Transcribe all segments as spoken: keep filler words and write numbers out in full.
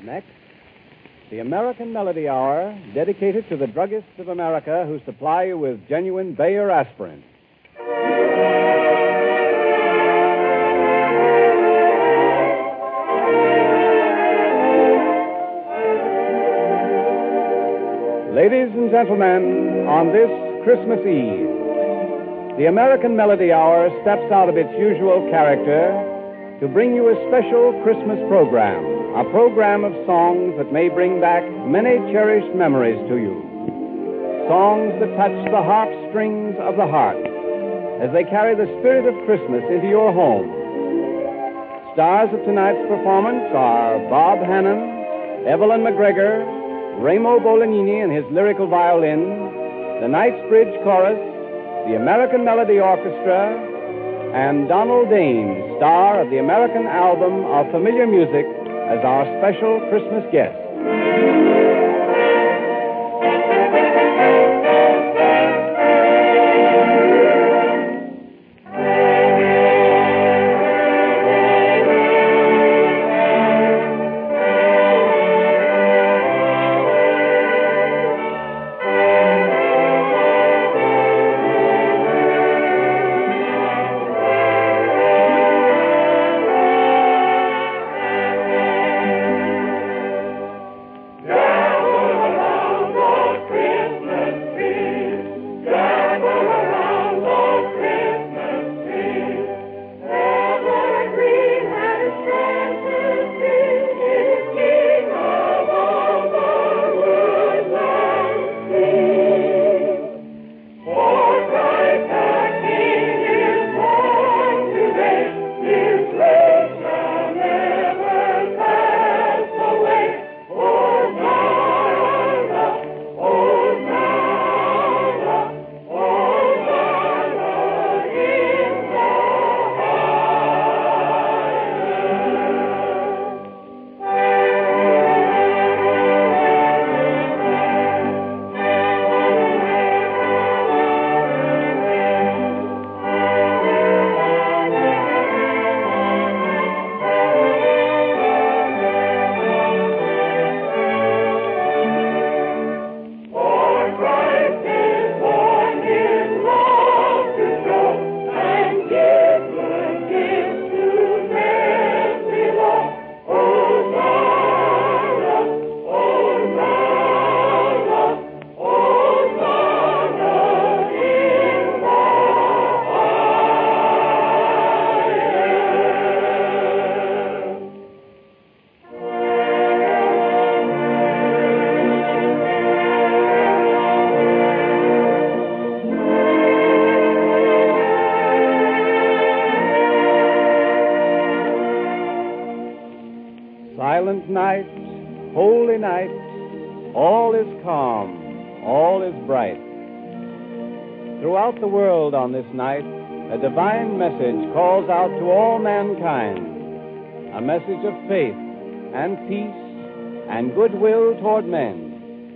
Next, the American Melody Hour, dedicated to the druggists of America who supply you with genuine Bayer aspirin. Ladies and gentlemen, on this Christmas Eve, the American Melody Hour steps out of its usual character to bring you a special Christmas program, a program of songs that may bring back many cherished memories to you. Songs that touch the heartstrings of the heart as they carry the spirit of Christmas into your home. Stars of tonight's performance are Bob Hannon, Evelyn McGregor, Ramo Bolognini and his lyrical violin, the Knightsbridge Chorus, the American Melody Orchestra, and Donald Dane, star of the American album of familiar music, as our special Christmas guest. Silent night, holy night, all is calm, all is bright. Throughout the world on this night, a divine message calls out to all mankind, a message of faith and peace and goodwill toward men.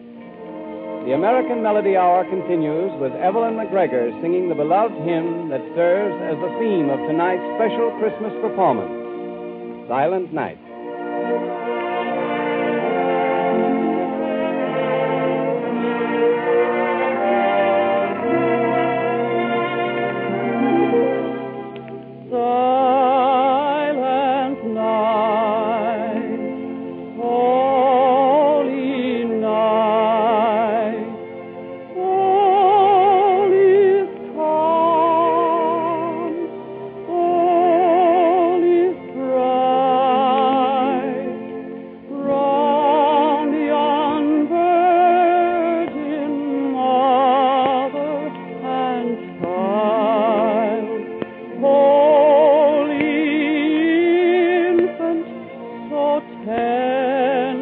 The American Melody Hour continues with Evelyn McGregor singing the beloved hymn that serves as the theme of tonight's special Christmas performance, Silent Night. Ten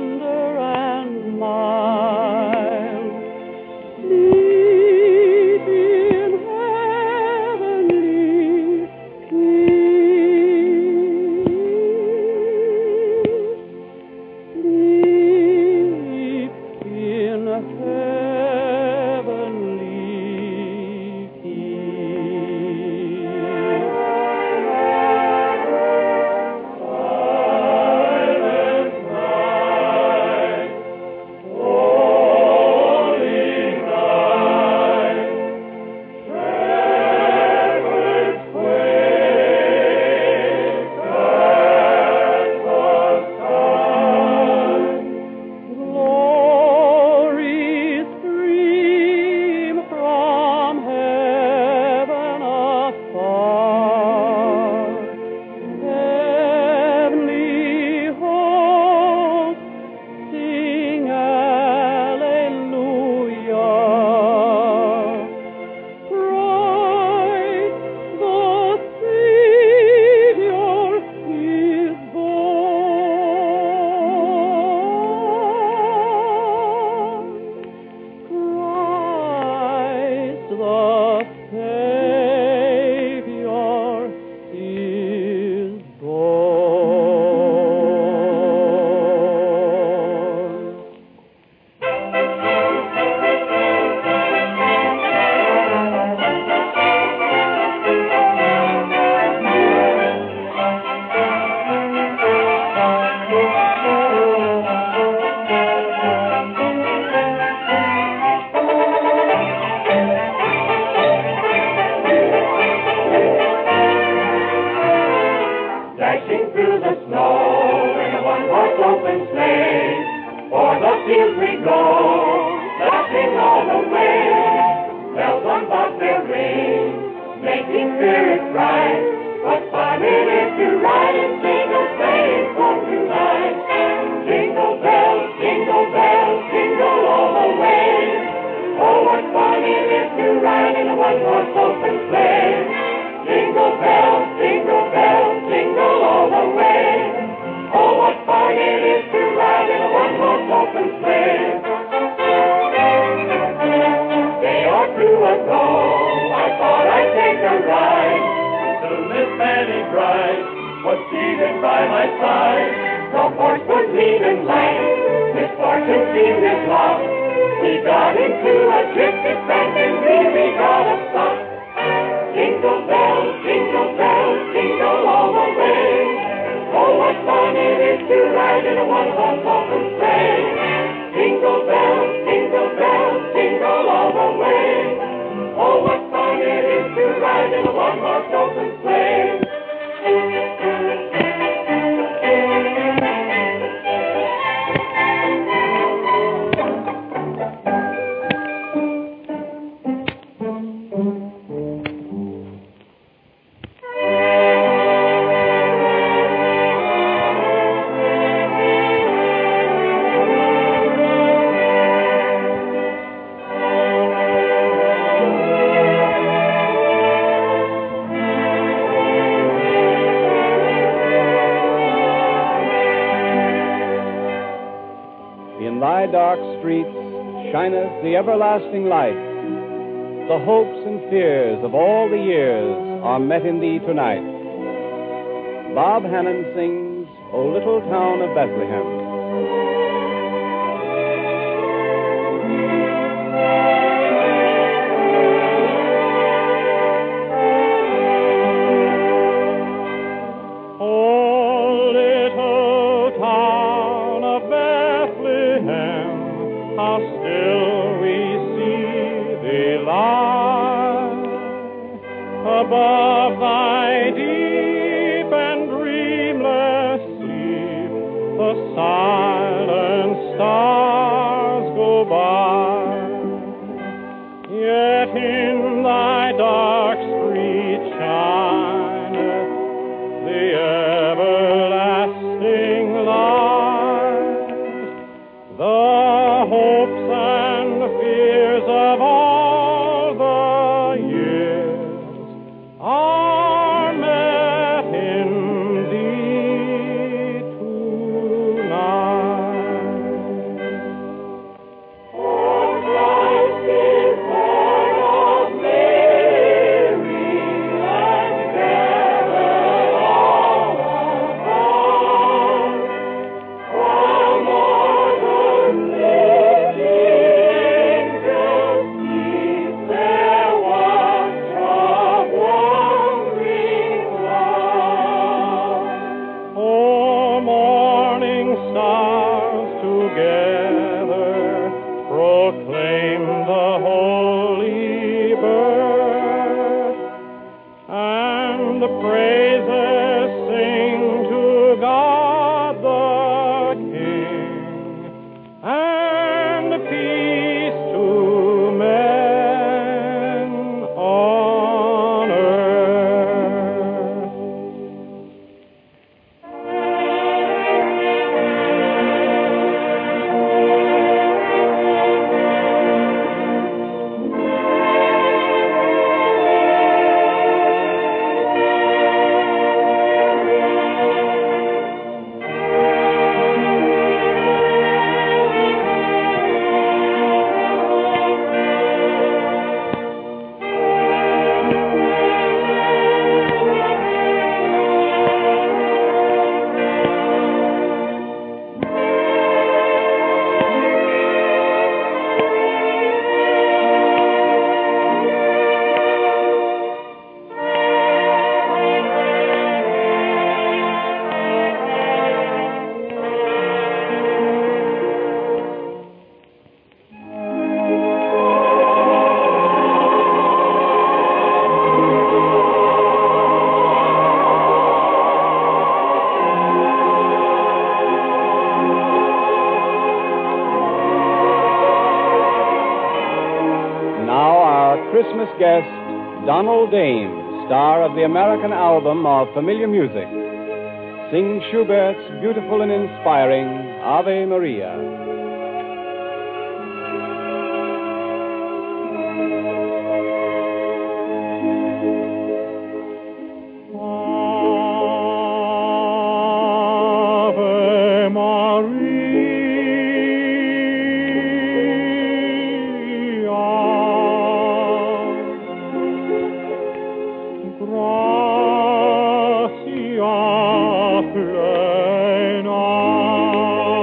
green and light. Misfortune seemed his lot. He got into a drifted band and really got a spot. Jingle bells, jingle bells, jingle all the way. Oh, what fun it is to ride in a one-horse open sleigh. Jingle bells, jingle bells, jingle all the way. Oh, what fun it is to ride in a one-horse open sleigh. In thy dark streets shineth the everlasting light. The hopes and fears of all the years are met in thee tonight. Bob Hannon sings, O Little Town of Bethlehem. How still we see thee lie above thy deep and dreamless sleep. The silent stars go by, yet in thy dark street shineth the everlasting light. The hopes and fears of all the years are met in thee tonight. Oh, Christ is born of Mary, and gathered all around. From all the stars together proclaim the holy birth, and the praises sing to God the King, and peace to men on earth. Christmas guest, Donald Dame, star of the American album of familiar music, sings Schubert's beautiful and inspiring Ave Maria. Gracia plena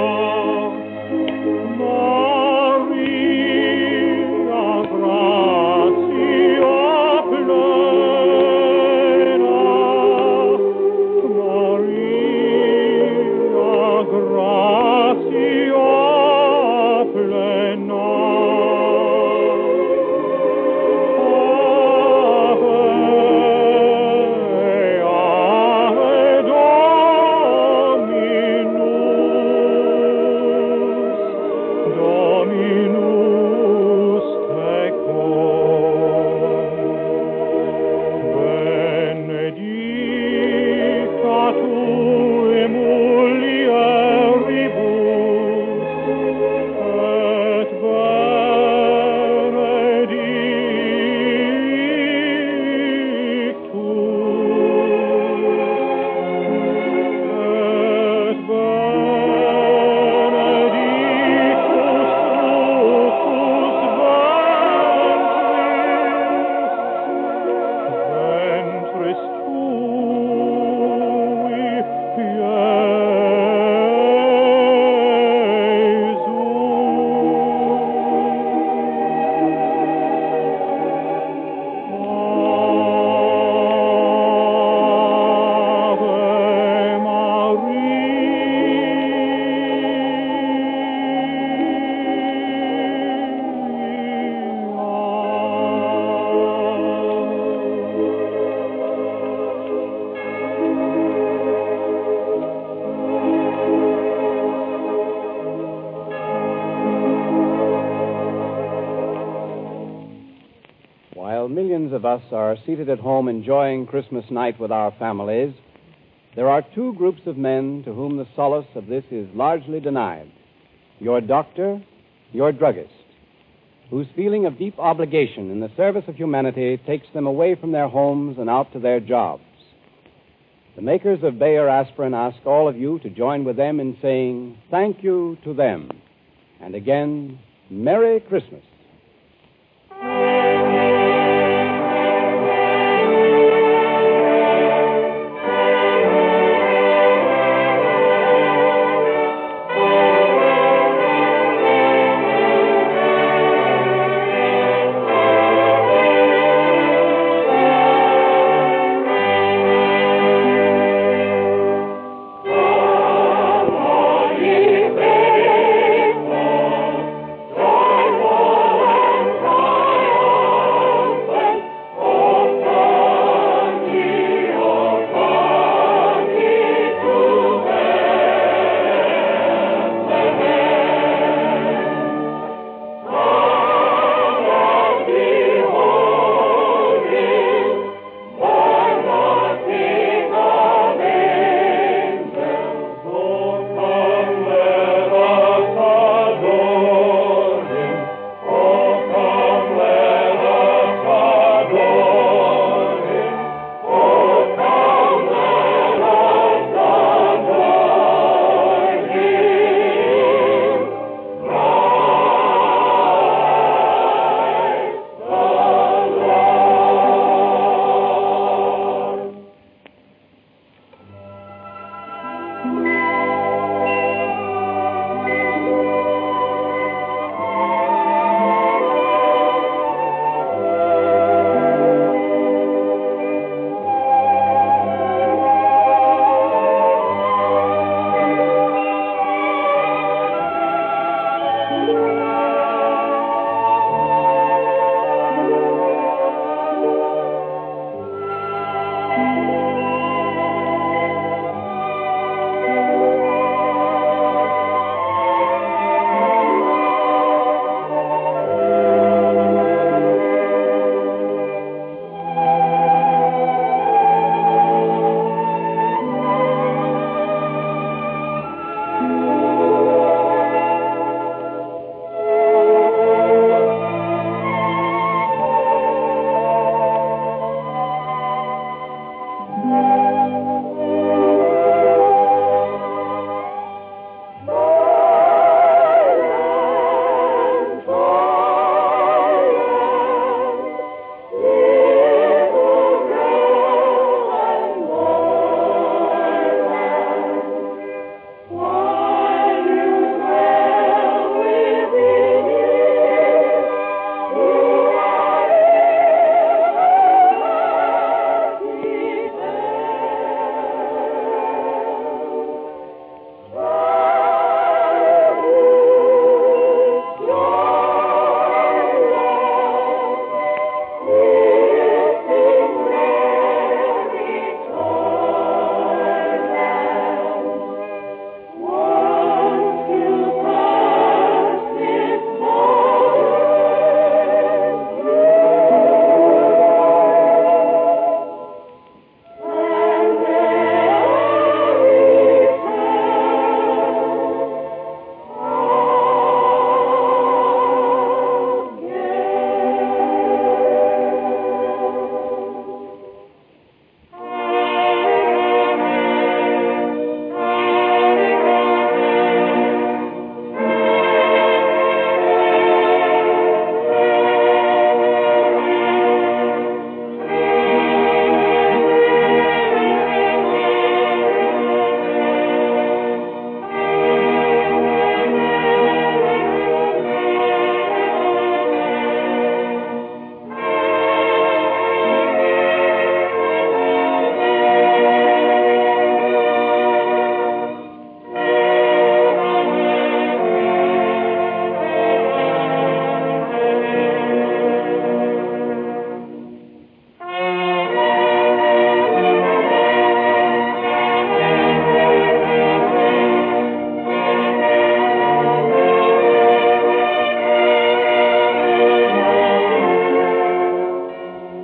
thousands of us are seated at home enjoying Christmas night with our families, there are two groups of men to whom the solace of this is largely denied. Your doctor, your druggist, whose feeling of deep obligation in the service of humanity takes them away from their homes and out to their jobs. The makers of Bayer Aspirin ask all of you to join with them in saying thank you to them. And again, Merry Christmas. All ye faithful, joyful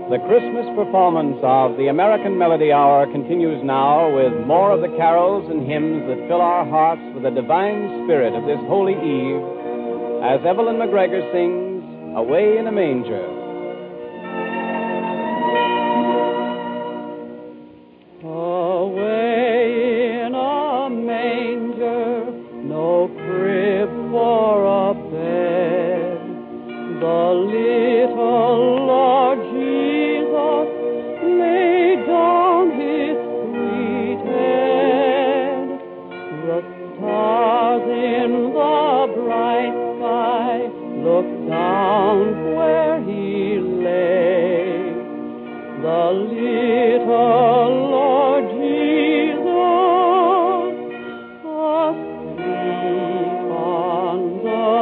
The Christmas performance of the American Melody Hour continues now with more of the carols and hymns that fill our hearts with the divine spirit of this holy eve as Evelyn McGregor sings Away in a Manger. Away in a manger, no crib for a bed, the little Lord Jesus laid down his sweet head. The stars in the bright sky looked down where he lay. The little Lord Jesus asleep on the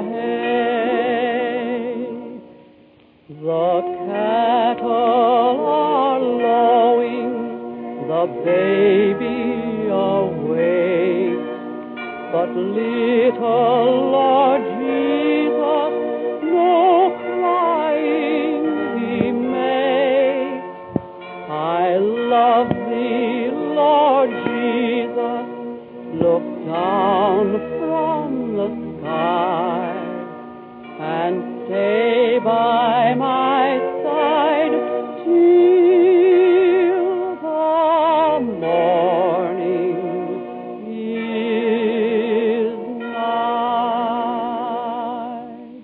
hay. The cattle are lowing, the baby awakes, but little Lord Jesus no crying he makes. I love thee, Lord Jesus, look down from the sky and stay by my side till the morning is nigh.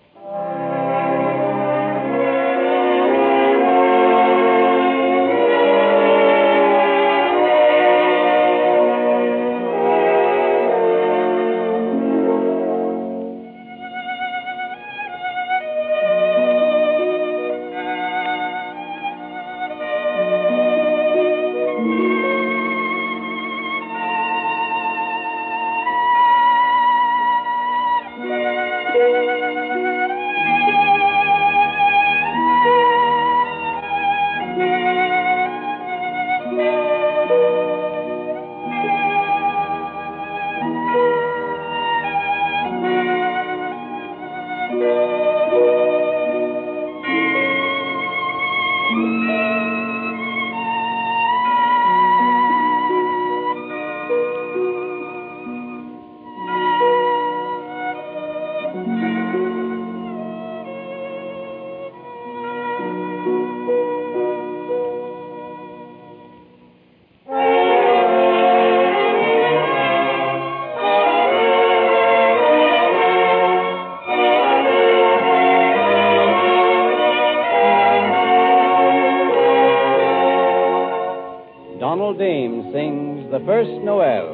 Donald Dame sings The First Noel.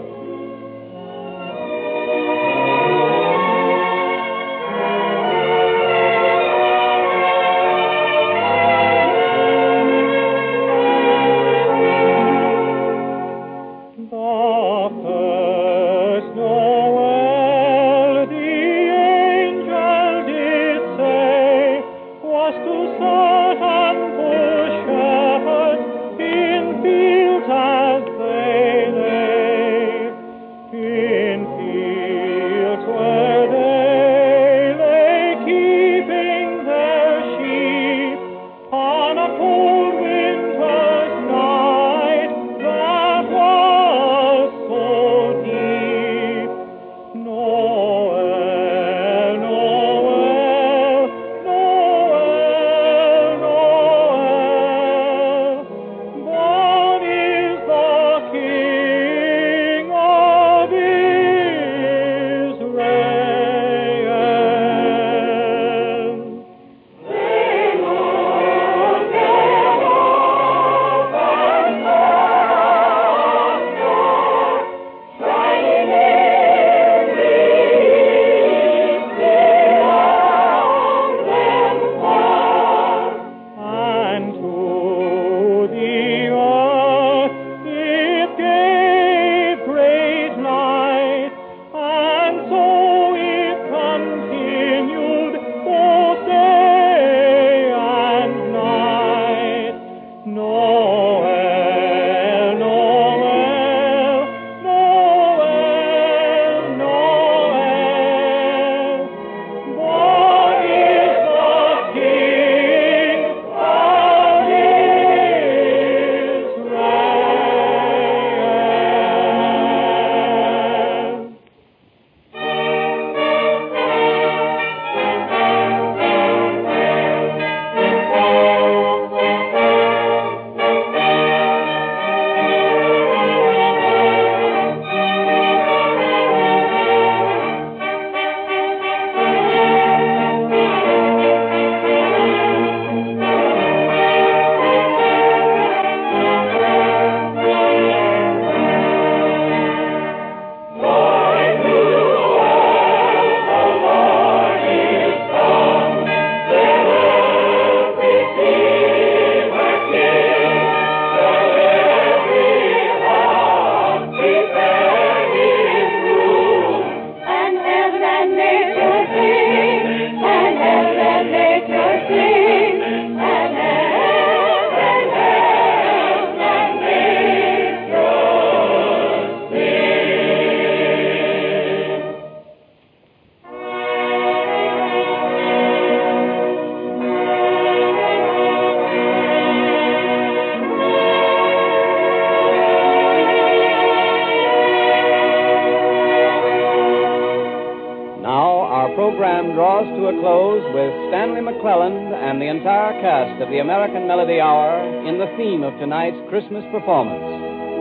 As they lay sing, and let nature sing, and help and help and nature program draws to a close with Stanley McClelland and the entire cast of the American Melody Hour in the theme of tonight's Christmas performance.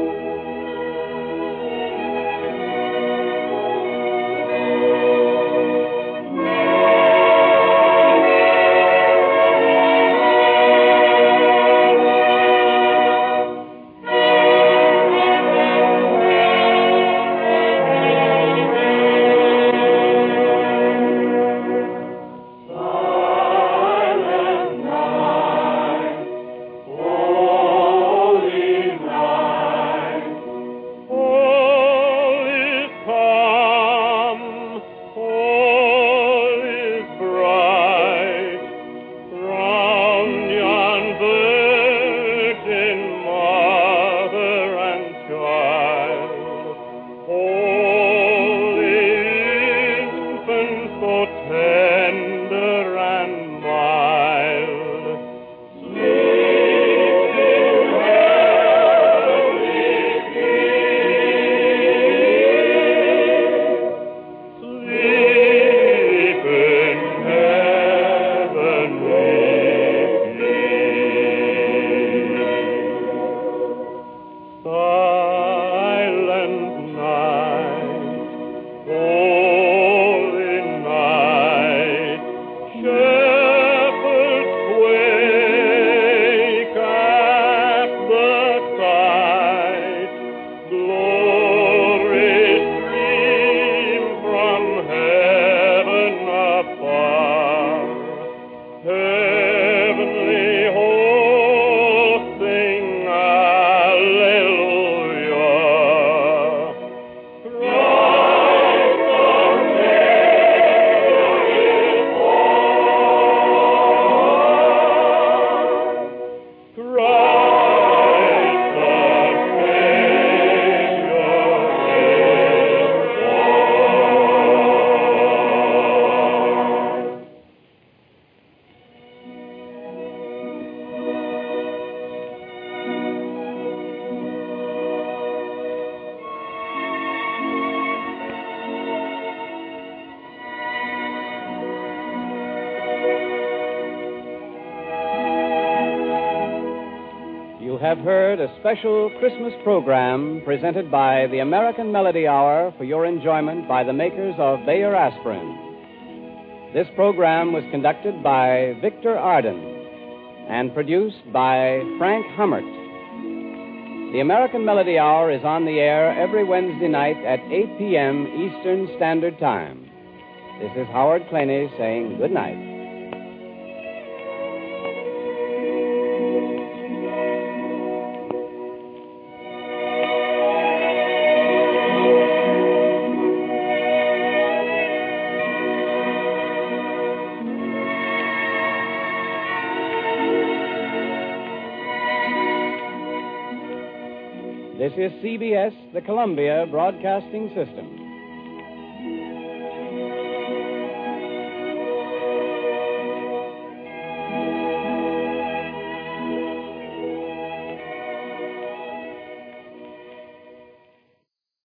Have heard a special Christmas program presented by the American Melody Hour for your enjoyment by the makers of Bayer Aspirin. This program was conducted by Victor Arden and produced by Frank Hummert. The American Melody Hour is on the air every Wednesday night at eight p.m. Eastern Standard Time. This is Howard Claney saying good night. This is C B S, the Columbia Broadcasting System.